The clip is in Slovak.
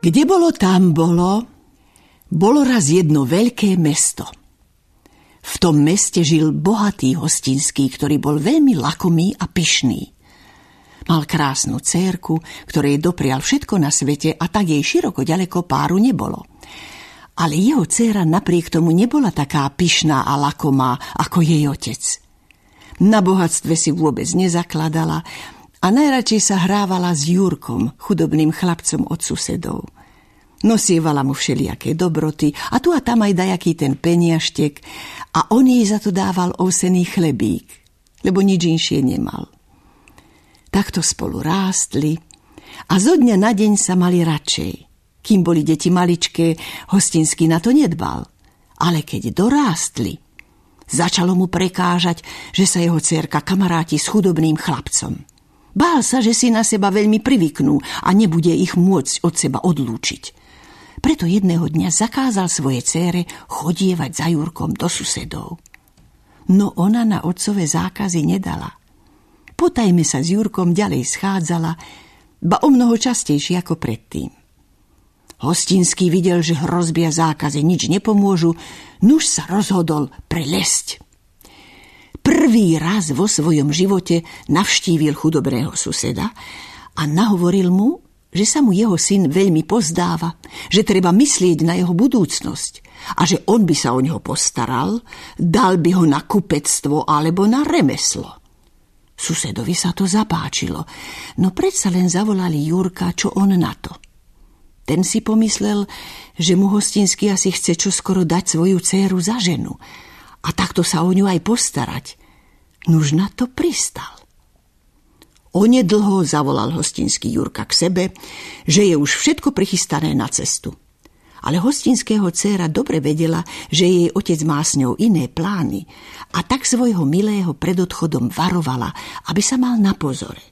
Kde bolo, tam bolo. Bolo raz jedno veľké mesto. V tom meste žil bohatý hostinský, ktorý bol veľmi lakomý a pyšný. Mal krásnu dcérku, ktorej doprial všetko na svete a tak jej široko ďaleko páru nebolo. Ale jeho dcéra napriek tomu nebola taká pyšná a lakomá ako jej otec. Na bohatstve si vôbec nezakladala a najradšej sa hrávala s Jurkom, chudobným chlapcom od susedov. Nosievala mu všelijaké dobroty a tu a tam aj dajaký ten peniažtek a on jej za to dával ovsený chlebík, lebo nič inšie nemal. Takto spolu rástli a zo dňa na deň sa mali radšej. Kým boli deti maličké, hostinský na to nedbal. Ale keď dorástli, začalo mu prekážať, že sa jeho dcérka kamaráti s chudobným chlapcom. Bál sa, že si na seba veľmi privyknú a nebude ich môcť od seba odlúčiť. Preto jedného dňa zakázal svojej dcére chodievať za Jurkom do susedov. No ona na otcové zákazy nedala. Potajme sa s Jurkom ďalej schádzala, ba omnoho častejšie ako predtým. Hostinský videl, že hrozby a zákazy nič nepomôžu, nuž sa rozhodol prelesť. Prvý raz vo svojom živote navštívil chudobného suseda a nahovoril mu, že sa mu jeho syn veľmi pozdáva, že treba myslieť na jeho budúcnosť a že on by sa o neho postaral, dal by ho na kupectvo alebo na remeslo. Susedovi sa to zapáčilo, no predsa len zavolali Jurka, čo on na to. Ten si pomyslel, že mu hostinský asi chce čoskoro dať svoju dcéru za ženu a takto sa o ňu aj postarať. Nuž na to pristal. Onedlho zavolal hostinský Jurka k sebe, že je už všetko prichystané na cestu. Ale hostinského dcéra dobre vedela, že jej otec má s ňou iné plány a tak svojho milého pred odchodom varovala, aby sa mal na pozore.